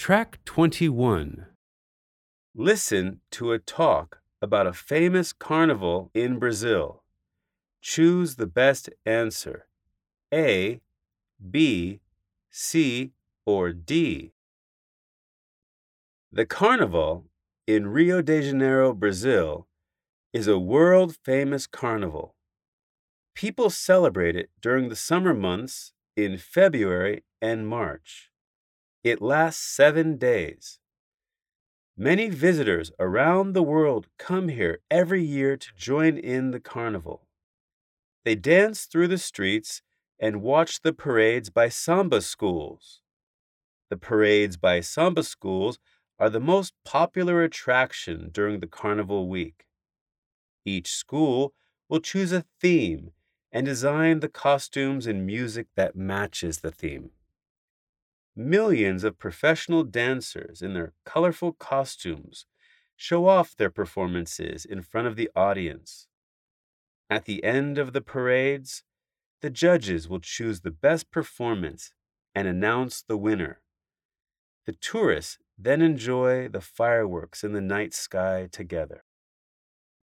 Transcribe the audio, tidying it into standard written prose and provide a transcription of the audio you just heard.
Track 21. Listen to a talk about a famous carnival in Brazil. Choose the best answer. A, B, C, or D. The carnival in Rio de Janeiro, Brazil, is a world-famous carnival. People celebrate it during the summer months in February and March. It lasts 7 days. Many visitors around the world come here every year to join in the carnival. They dance through the streets and watch the parades by samba schools. The parades by samba schools are the most popular attraction during the carnival week. Each school will choose a theme and design the costumes and music that matches the theme. Millions of professional dancers in their colorful costumes show off their performances in front of the audience. At the end of the parades, the judges will choose the best performance and announce the winner. The tourists then enjoy the fireworks in the night sky together.